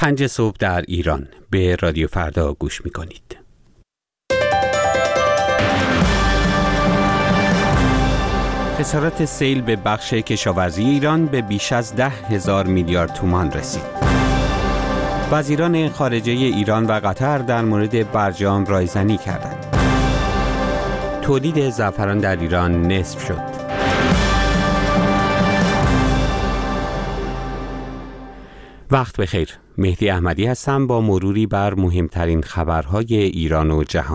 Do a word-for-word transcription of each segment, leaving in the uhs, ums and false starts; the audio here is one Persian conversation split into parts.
پنج صبح در ایران به رادیو فردا گوش می‌کنید. خسارات سیل به بخش کشاورزی ایران به بیش از ده هزار میلیارد تومان رسید. وزیران خارجه ایران و قطر در مورد برجام رایزنی کردند. تولید زعفران در ایران نصف شد. وقت بخیر. مهدی احمدی هستم با مروری بر مهمترین خبرهای ایران و جهان.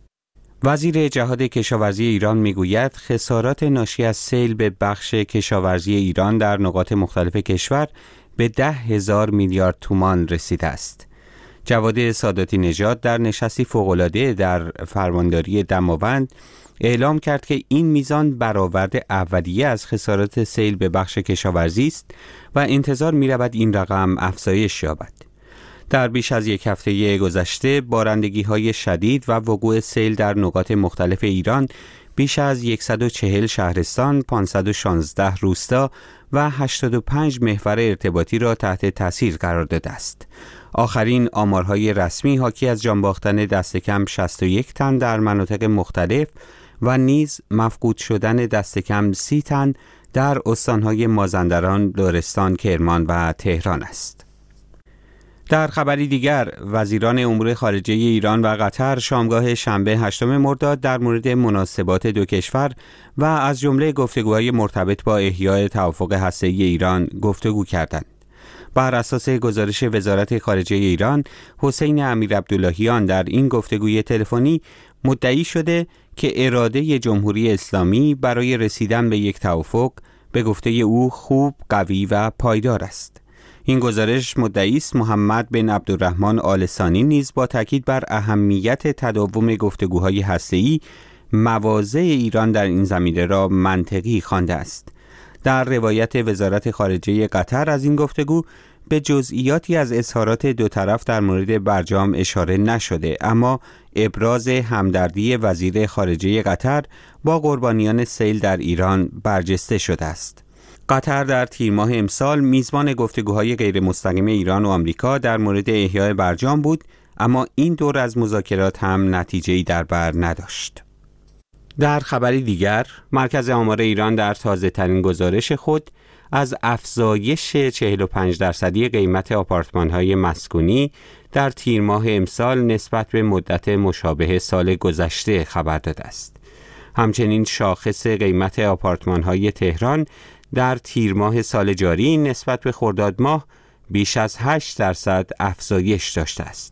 وزیر جهاد کشاورزی ایران میگوید خسارات ناشی از سیل به بخش کشاورزی ایران در نقاط مختلف کشور به ده هزار میلیارد تومان رسیده است. جواد ساداتی نژاد در نشستی فوق‌العاده در فرمانداری دماوند اعلام کرد که این میزان برآورد اولیه از خسارات سیل به بخش کشاورزی است و انتظار می‌رود این رقم افزایش یابد. در بیش از یک هفته گذشته بارندگی‌های شدید و وقوع سیل در نقاط مختلف ایران بیش از صد و چهل شهرستان، پانصد و شانزده روستا و هشتاد و پنج محور ارتباطی را تحت تاثیر قرار داده است. آخرین آمارهای رسمی حاکی از جان باختن دست کم شصت و یک تن در مناطق مختلف و نیز مفقود شدن دست کم سی تن در استانهای مازندران، لرستان، کرمان و تهران است. در خبری دیگر، وزیران امور خارجه ایران و قطر شامگاه شنبه هشتم مرداد در مورد مناسبات دو کشور و از جمله گفتگوهای مرتبط با احیای توافق هسته‌ای ایران گفتگو کردند. بر اساس گزارش وزارت خارجه ایران، حسین امیرعبداللهیان در این گفتگوی تلفنی مدعی شده که اراده جمهوری اسلامی برای رسیدن به یک توافق به گفته او خوب، قوی و پایدار است. این گزارش مدعی است محمد بن عبدالرحمن آل ثانی نیز با تاکید بر اهمیت تداوم گفتگوهای هسته‌ای مواضع ایران در این زمینه را منطقی خوانده است. در روایت وزارت خارجه قطر از این گفتگو به جزئیاتی از اظهارات دو طرف در مورد برجام اشاره نشده، اما ابراز همدردی وزیر خارجه قطر با قربانیان سیل در ایران برجسته شده است. قطر در تیر ماه امسال میزبان گفتگوهای غیر مستقیم ایران و آمریکا در مورد احیای برجام بود، اما این دور از مذاکرات هم نتیجه‌ای در بر نداشت. در خبری دیگر، مرکز آمار ایران در تازه‌ترین گزارش خود از افزایش چهل و پنج درصدی قیمت آپارتمان‌های مسکونی در تیر ماه امسال نسبت به مدت مشابه سال گذشته خبر داده است. همچنین شاخص قیمت آپارتمان‌های تهران در تیر ماه سال جاری نسبت به خرداد ماه بیش از هشت درصد افزایش داشته است.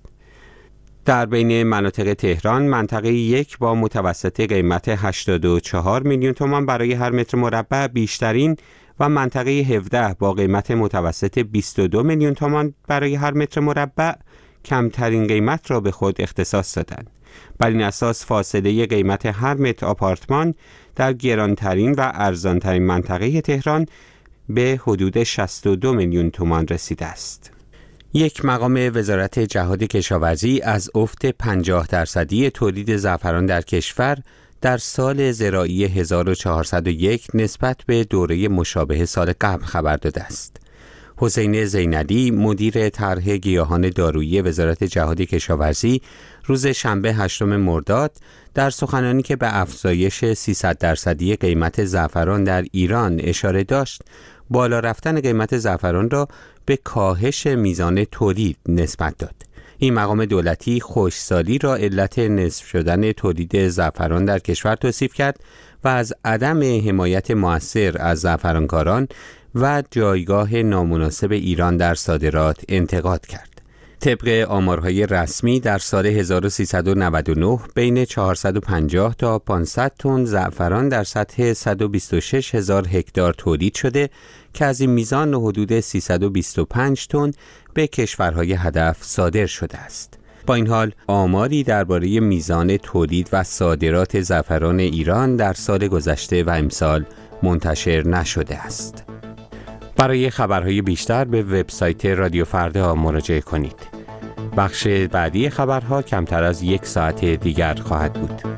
در بین مناطق تهران، منطقه یک با متوسط قیمت هشتاد و چهار میلیون تومان برای هر متر مربع بیشترین و منطقه هفده با قیمت متوسط بیست و دو میلیون تومان برای هر متر مربع کمترین قیمت را به خود اختصاص دادند. بر این اساس فاصله قیمت هر متر آپارتمان در گرانترین و ارزانترین منطقه تهران به حدود شصت و دو میلیون تومان رسیده است. یک مقام وزارت جهاد کشاورزی از افت پنجاه درصدی تولید زعفران در کشور در سال زراعی هزار و چهارصد و یک نسبت به دوره مشابه سال قبل خبر داده است. حسین زینلی، مدیر طرح گیاهان دارویی وزارت جهاد کشاورزی، روز شنبه هشتم مرداد در سخنانی که به افزایش سیصد درصدی قیمت زعفران در ایران اشاره داشت، بالا رفتن قیمت زعفران را به کاهش میزان تولید نسبت داد. این مقام دولتی خشکسالی را علت نصف شدن تولید زعفران در کشور توصیف کرد و از عدم حمایت مؤثر از زعفرانکاران و جایگاه نامناسب ایران در صادرات انتقاد کرد. طبق آمارهای رسمی در سال هزار و سیصد و نود و نه بین چهارصد و پنجاه تا پانصد تن زعفران در سطح صد و بیست و شش هزار هکتار تولید شده که از این میزان حدود سیصد و بیست و پنج تن به کشورهای هدف صادر شده است. با این حال آماری درباره میزان تولید و صادرات زعفران ایران در سال گذشته و امسال منتشر نشده است. برای خبرهای بیشتر به وبسایت رادیو فردا مراجعه کنید. بخش بعدی خبرها کمتر از یک ساعت دیگر خواهد بود.